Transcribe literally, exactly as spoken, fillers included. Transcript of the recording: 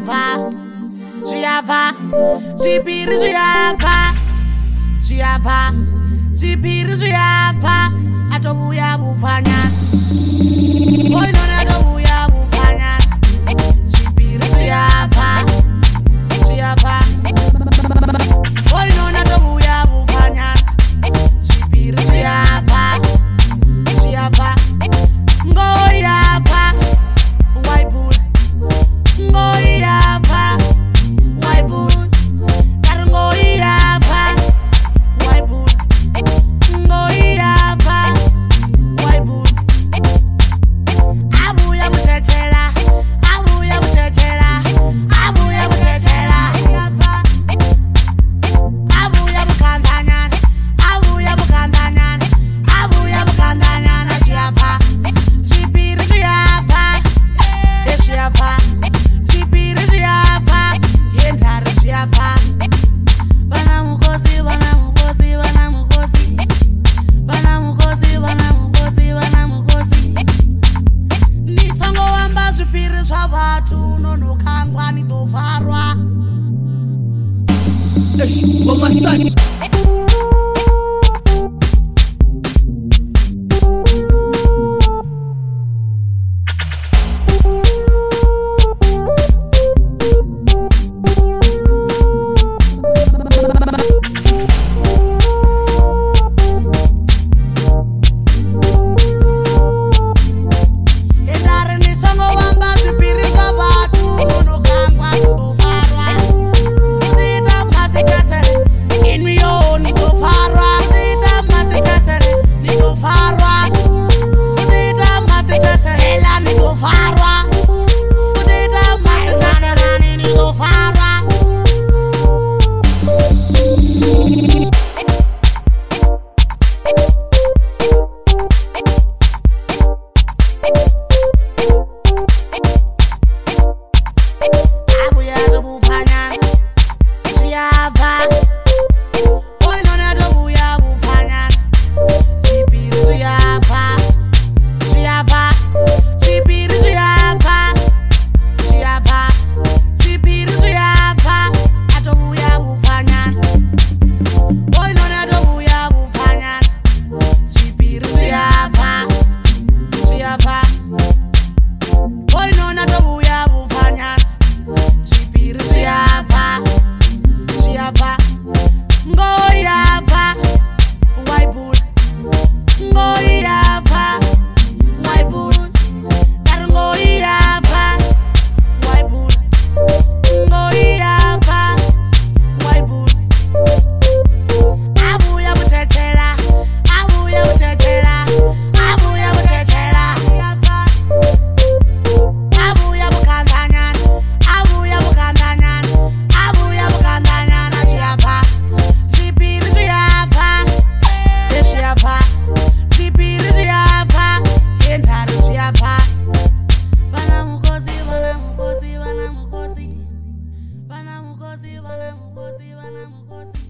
zviava zviava zvipiri zviava zviava zvipiri zviava atovuya bupfanyana oinona atovuya bupfanyana zvipiri zviava zviava oinona atovuya bupfanyana zvipiri zviava zviava ngoyapa waibula ngoyapa waibula kari ngoyapa waibula ngoyapa waibula abuya muthetshela abuya muthetshela abuya muthetshela abuya mukhandanyana abuya mukhandanyana abuya mukhandanyana zviyafa zvipiri zviyafa ezviyafa zvipiri zviyafa yendhari zviyafa vana mukosi vana mukosi vana mukosi vana mukosi vana mukosi vana mukosi ndisongowamba zvipiri zvavatu nonokangwa nitofarwa Wamasani endhari ndisongowamba zvipiri zvavatu nonokangwa nitofarwa kudiita masitasere inwiyo nitofarwa kudiita masitasere nitofarwa kudiita masitasere ela nitofarwa kudiita masitaserani nitofarwa abuya tobupfanyana zviava oinona tobuya bupfanyana zvipiri zviava zviava zvipiri zviava zviava zvipiri zviava atobuya bupfanyana oinona tobuya bupfanyana zvipiri zviava zviava oinona tobuya bupfanyana zvipiri zviava zviava ngoyapa waibula ngoyapa waibula kari ngoyapa waibula ngoyapa waibula abuya muthetshela abuya muthetshela abuya muthetshela abuya mukhandanyana abuya mukhandanyana abuya mukhandanyana zviyafa zvipiri zviyafa ezviyafa zvipiri zviyafa endhari zviyafa vana mukosi vana mukosi vana mukosi vana mukosi vana mukosi vana mukosi